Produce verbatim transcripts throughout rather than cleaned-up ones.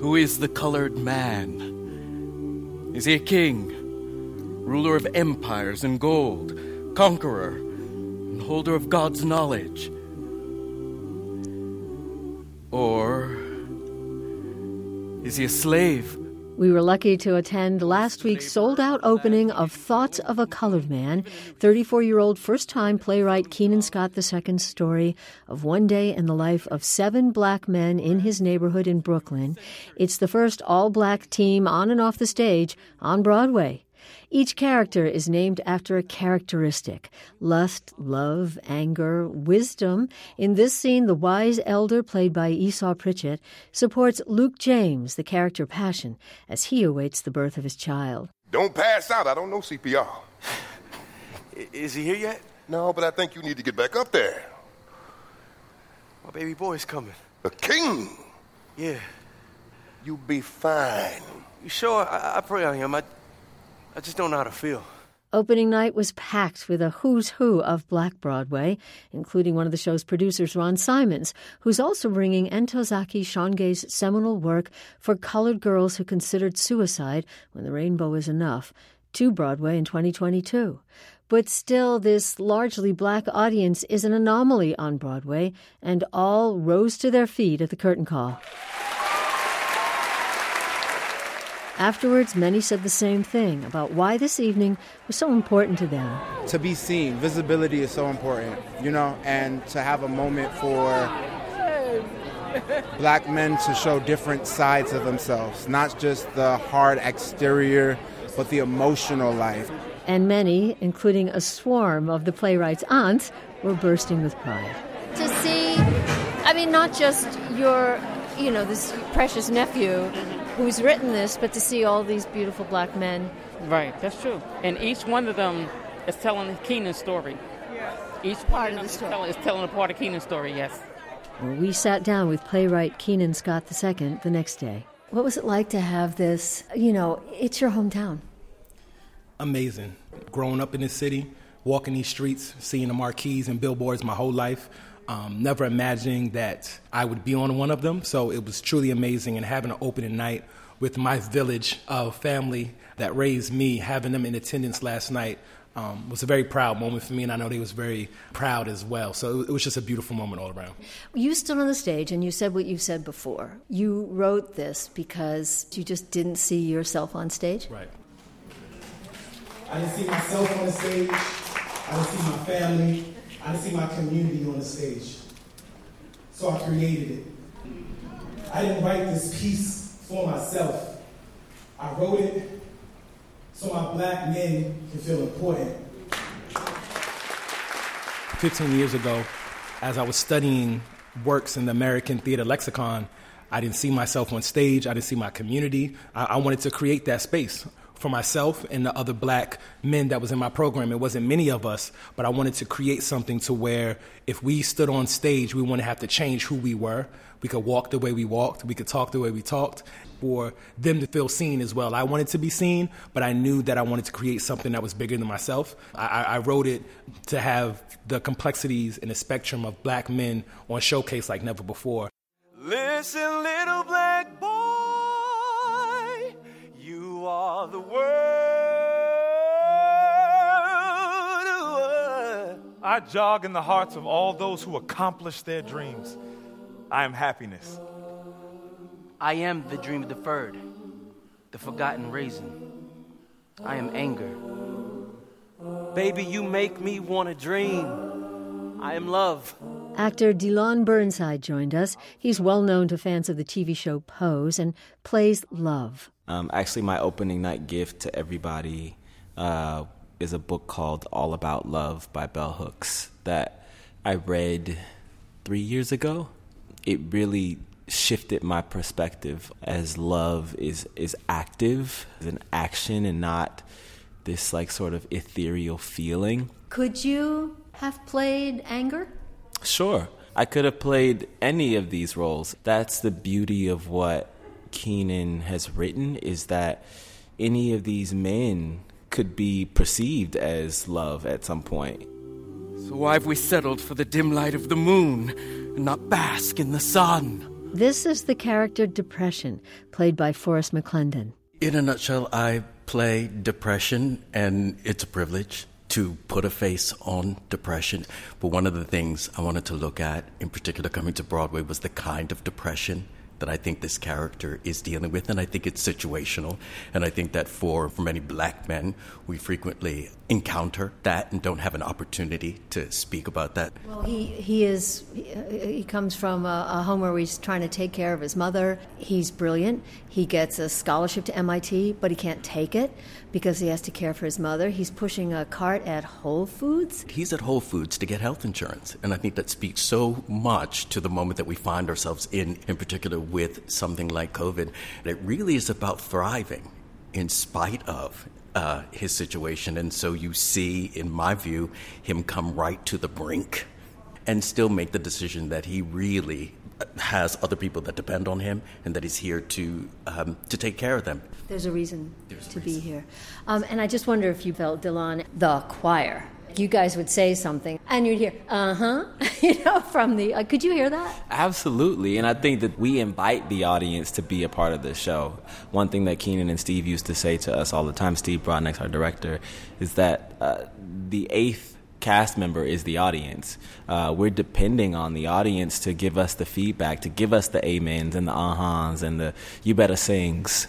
Who is the colored man? Is he a king, ruler of empires and gold, conqueror, and holder of God's knowledge? Or is he a slave? We were lucky to attend last week's sold-out opening of Thoughts of a Colored Man, thirty-four-year-old first-time playwright Keenan Scott the Second's story of one day in the life of seven black men in his neighborhood in Brooklyn. It's the first all-black team on and off the stage on Broadway. Each character is named after a characteristic: lust, love, anger, wisdom. In this scene, the wise elder, played by Esau Pritchett, supports Luke James, the character Passion, as he awaits the birth of his child. Don't pass out. I don't know C P R. Is he here yet? No, but I think you need to get back up there. My baby boy's coming. The king? Yeah. You'll be fine. You sure? I, I pray on him. I... I just don't know how to feel. Opening night was packed with a who's who of Black Broadway, including one of the show's producers, Ron Simons, who's also bringing Ntozake Shange's seminal work For Colored Girls Who Considered Suicide When the Rainbow Is Enough to Broadway in twenty twenty-two. But still, this largely black audience is an anomaly on Broadway, and all rose to their feet at the curtain call. Afterwards, many said the same thing about why this evening was so important to them. To be seen, visibility is so important, you know, and to have a moment for black men to show different sides of themselves, not just the hard exterior, but the emotional life. And many, including a swarm of the playwright's aunts, were bursting with pride. To see, I mean, not just your, you know, this precious nephew who's written this, but to see all these beautiful black men. Right, that's true. And each one of them is telling Keenan's story. Yeah. Each part of the story is telling, is telling a part of Keenan's story, yes. Well, we sat down with playwright Keenan Scott the Second the next day. What was it like to have this, you know, it's your hometown? Amazing. Growing up in this city, walking these streets, seeing the marquees and billboards my whole life, Um, never imagining that I would be on one of them. So it was truly amazing. And having an opening night with my village of family that raised me, having them in attendance last night um, was a very proud moment for me. And I know they was very proud as well. So it was just a beautiful moment all around. You stood on the stage and you said what you've said before. You wrote this because you just didn't see yourself on stage? Right. I didn't see myself on the stage. I didn't see my family. I didn't see my community on the stage. So I created it. I didn't write this piece for myself. I wrote it so my black men can feel important. fifteen years ago, as I was studying works in the American Theater Lexicon, I didn't see myself on stage. I didn't see my community. I, I wanted to create that space for myself and the other black men that was in my program. It wasn't many of us, but I wanted to create something to where if we stood on stage, we wouldn't have to change who we were. We could walk the way we walked. We could talk the way we talked, for them to feel seen as well. I wanted to be seen, but I knew that I wanted to create something that was bigger than myself. I, I wrote it to have the complexities and the spectrum of black men on showcase like never before. Listen, little black boy, you are the world. I jog in the hearts of all those who accomplish their dreams. I am happiness. I am the dream deferred, the forgotten raisin. I am anger. Baby, you make me want to dream. I am love. Actor Delon Burnside joined us. He's well known to fans of the T V show Pose and plays Love. Um, actually, my opening night gift to everybody uh, is a book called All About Love by Bell Hooks that I read three years ago. It really shifted my perspective as love is is active, is an action and not this like sort of ethereal feeling. Could you have played anger? Sure. I could have played any of these roles. That's the beauty of what Keenan has written, is that any of these men could be perceived as love at some point. So why have we settled for the dim light of the moon and not bask in the sun? This is the character Depression, played by Forrest McClendon. In a nutshell, I play depression, and it's a privilege to put a face on depression. But one of the things I wanted to look at, in particular coming to Broadway, was the kind of depression that I think this character is dealing with, and I think it's situational. And I think that for, for many black men, we frequently encounter that and don't have an opportunity to speak about that. Well, he, he is, he comes from a, a home where he's trying to take care of his mother. He's brilliant. He gets a scholarship to M I T, but he can't take it because he has to care for his mother. He's pushing a cart at Whole Foods. He's at Whole Foods to get health insurance, and I think that speaks so much to the moment that we find ourselves in, in particular with something like COVID. It really is about thriving in spite of uh, his situation, and so you see, in my view, him come right to the brink and still make the decision that he really has other people that depend on him and that he's here to um, to take care of them. There's a reason There's a to reason. be here. Um, and I just wonder if you felt, Delon, the choir. You guys would say something, and you'd hear, uh-huh, you know, from the, uh, could you hear that? Absolutely, and I think that we invite the audience to be a part of the show. One thing that Keenan and Steve used to say to us all the time, Steve Broadnax, our director, is that uh, the eighth cast member is the audience. Uh, we're depending on the audience to give us the feedback, to give us the amens and the uh-huhs and the you better sings.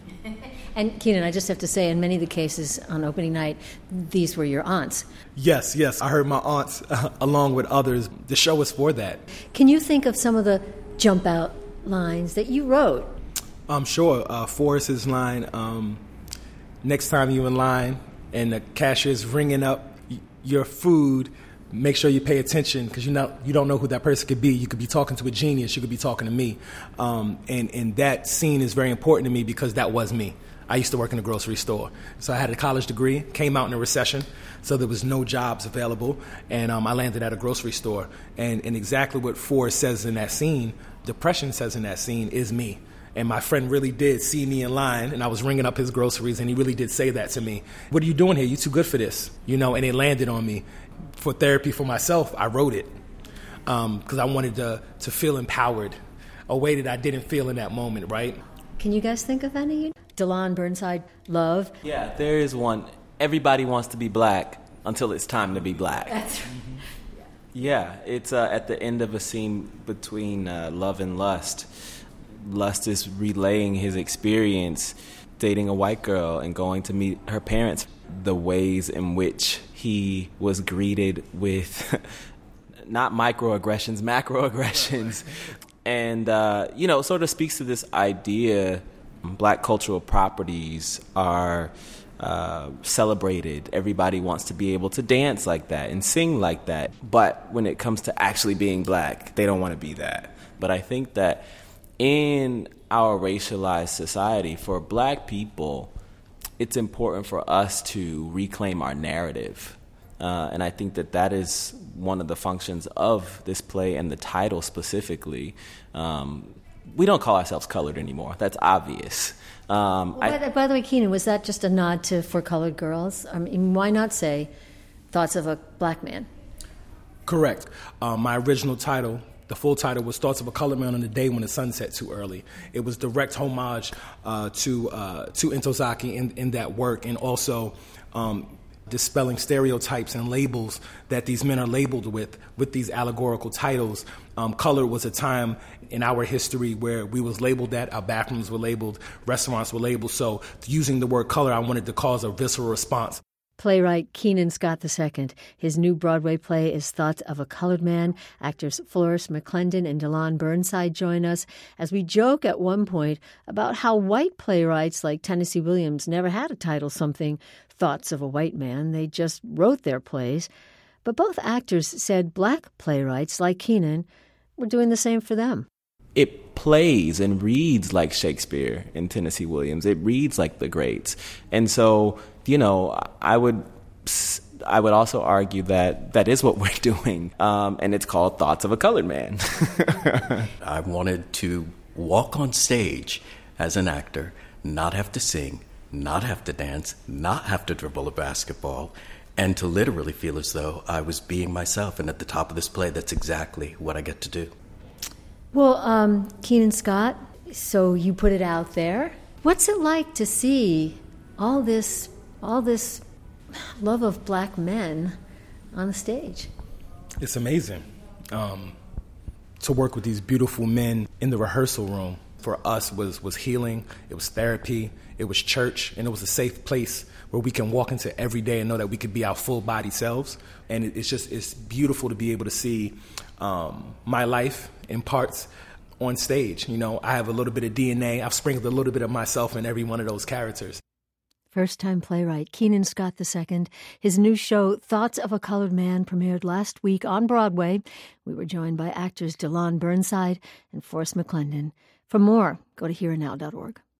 And Keenan, I just have to say, in many of the cases on opening night, these were your aunts. Yes, yes. I heard my aunts uh, along with others. The show was for that. Can you think of some of the jump out lines that you wrote? I'm sure. Uh, Forrest's line, um, next time you in line and the cashier's ringing up y- your food, make sure you pay attention because you know you don't know who that person could be. You could be talking to a genius. You could be talking to me. Um, and, and that scene is very important to me because that was me. I used to work in a grocery store. So I had a college degree, came out in a recession, so there was no jobs available, and um, I landed at a grocery store. And, and exactly what Forrest says in that scene, Depression says in that scene, is me. And my friend really did see me in line, and I was ringing up his groceries, and he really did say that to me. What are you doing here? You too good for this. You know, and it landed on me. For therapy for myself, I wrote it because um, I wanted to, to feel empowered, a way that I didn't feel in that moment, right? Can you guys think of any? Delon Burnside, Love. Yeah, there is one. Everybody wants to be black until it's time to be black. That's right. Yeah, it's uh, at the end of a scene between uh, Love and Lust. Lust is relaying his experience dating a white girl and going to meet her parents. The ways in which he was greeted with not microaggressions, macroaggressions. And, uh, you know, sort of speaks to this idea black cultural properties are uh, celebrated. Everybody wants to be able to dance like that and sing like that. But when it comes to actually being black, they don't want to be that. But I think that in our racialized society, for black people, it's important for us to reclaim our narrative. Uh, and I think that that is one of the functions of this play and the title specifically. Um, we don't call ourselves colored anymore. That's obvious. Um, well, by, I, the, by the way, Keenan, was that just a nod to For Colored Girls? I mean, why not say Thoughts of a Black Man? Correct. Um, my original title, the full title, was Thoughts of a Colored Man on the Day When the Sun Set Too Early. It was direct homage uh, to uh, to Ntozake in, in that work, and also um, dispelling stereotypes and labels that these men are labeled with, with these allegorical titles. Um, color was a time in our history where we was labeled that, our bathrooms were labeled, restaurants were labeled. So using the word color, I wanted to cause a visceral response. Playwright Keenan Scott the Second. His new Broadway play is Thoughts of a Colored Man. Actors Forrest McClendon and Delon Burnside join us as we joke at one point about how white playwrights like Tennessee Williams never had a title something Thoughts of a White Man. They just wrote their plays. But both actors said black playwrights like Keenan were doing the same for them. It plays and reads like Shakespeare and Tennessee Williams. It reads like the greats. And so, you know, I would I would also argue that that is what we're doing. Um, and it's called Thoughts of a Colored Man. I wanted to walk on stage as an actor, not have to sing, not have to dance, not have to dribble a basketball, and to literally feel as though I was being myself. And at the top of this play, that's exactly what I get to do. Well, um, Keenan Scott, so you put it out there. What's it like to see all this, all this love of black men on the stage? It's amazing um, to work with these beautiful men in the rehearsal room. For us, was was healing. It was therapy. It was church, and it was a safe place where we can walk into every day and know that we could be our full body selves. And it, it's just it's beautiful to be able to see um, my life in parts on stage. You know, I have a little bit of D N A. I've sprinkled a little bit of myself in every one of those characters. First-time playwright Keenan Scott the Second. His new show, Thoughts of a Colored Man, premiered last week on Broadway. We were joined by actors Delon Burnside and Forrest McClendon. For more, go to here and now dot org.